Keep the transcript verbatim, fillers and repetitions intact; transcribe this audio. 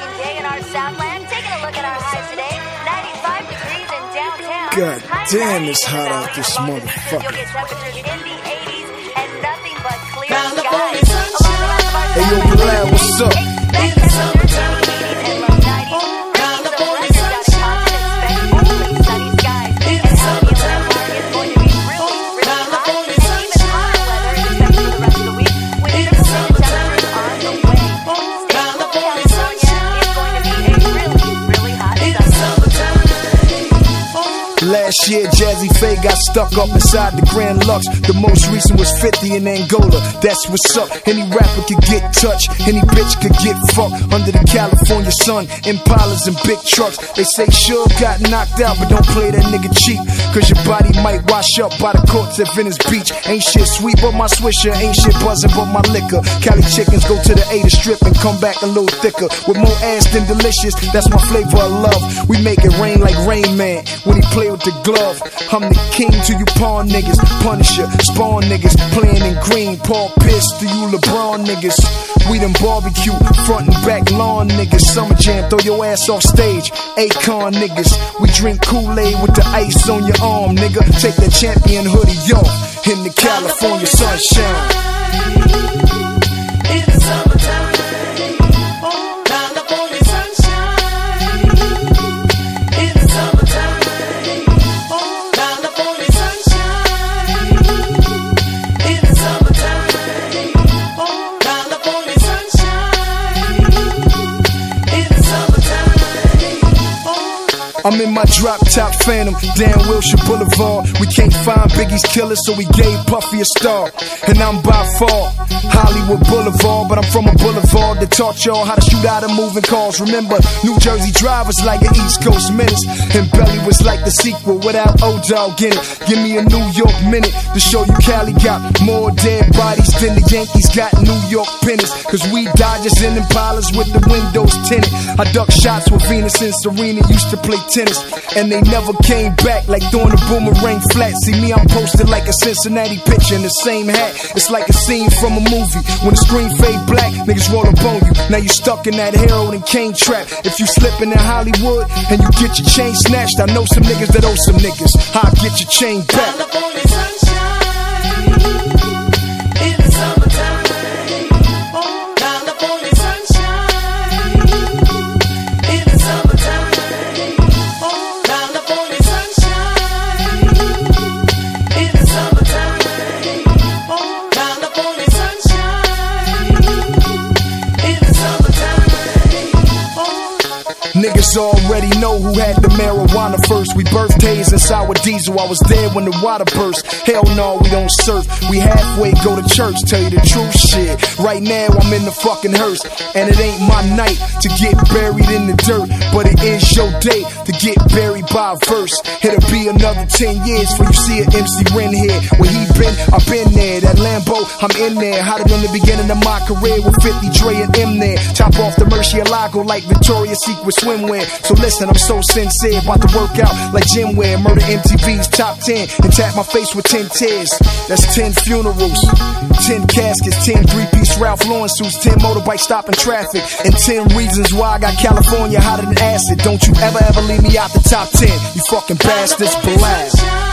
sunshine day in our Southland. Taking a look at our highs today. ninety-five degrees in downtown. God damn, it's hot out this motherfucker. You'll get temperatures in the eighties and nothing but clear California skies. Along the rest of our Hey, yo, Bilal, what's up? Expect temperatures in the eighties and low nineties. Bringing some records out of Compton. Expect only sunny skies. And out in the Atlantic Park is going to be really, really hot. And even hotter weather is expected for the rest of the week with triple-digit temperatures on the way. Stay cool, California. It's going to be a really, really hot summer. Last year, Jazzy Faye got stuck up inside the Grand Lux. The most recent was fifty in Angola. That's what's up. Any rapper could get touched. Any bitch could get fucked under the California sun. Impalas and big trucks. They say Suge got knocked out, but don't play that nigga cheap. Cause your body might wash up by the courts at Venice Beach. Ain't shit sweet but my swisher. Ain't shit buzzing but my liquor. Cali chickens go to the A to strip and come back a little thicker. With more ass than delicious. That's my flavor of love. We make it rain like Rain Man when he play with the glove. I'm the king to you pawn niggas, Punisher, Spawn niggas, playing in green, Paul Pierce to you LeBron niggas. We them barbecue, front and back lawn niggas. Summer Jam, throw your ass off stage, Akon niggas. We drink Kool-Aid with the ice on your arm, nigga. Take that champion hoodie off in the California sunshine. In the summertime, California sunshine. In the summertime, California sunshine. In the summertime, California sunshine. In the summertime. I'm in my drop top Phantom, down Wilshire Boulevard. We can't find Biggie's killer, so we gave Puffy a star. And I'm by far Hollywood Boulevard, but I'm from a boulevard that taught y'all how to shoot out of moving cars. Remember, New Jersey Drive was like an East Coast menace, and Belly was like the sequel without O-Dog in it. Give me a New York minute to show you Cali got more dead bodies than the Yankees got New York pennants. Cause we Dodgers and Impalas with the windows tinted. I duck shots with Venus and Serena used to play tennis, and they never came back like throwing a boomerang flat. See me, I'm posted like a Cincinnati pitcher in the same hat. It's like a scene from a movie. When the screen fade black, niggas roll up on you. Now you stuck in that heroin and cane trap. If you slippin' in Hollywood and you get your chain snatched, I know some niggas that owe some niggas. I'll get your chain back. California sunshine. In the summertime, California sunshine. In the summertime, California sunshine. In the summertime, California sunshine. In the summertime. Niggas already know who had the marijuana first. We birthdays and sour diesel. I was there when the water burst. Hell no, we don't surf. We halfway go to church. Tell you the truth, shit. Right now I'm in the fucking hearse, and it ain't my night to get buried in the dirt, but it is your day to get buried by a verse. It'll be another ten years before you see an M C Ren here. Where he been, I've been there. That Lambo, I'm in there. Hotter than the beginning of my career with fifty Dre and M there. Top off the Murcielago like Victoria's Secret swimwear. So listen, I'm so sincere, about to work out like gym wear. Murder M T V's top ten and tap my face with ten tears. That's ten funerals, ten caskets, ten three-piece Ralph Lauren suits, ten motorbikes stopping traffic, and ten reasons why I got California hotter than acid. Don't you ever ever leave me out the top ten, you fucking bastards. Blast.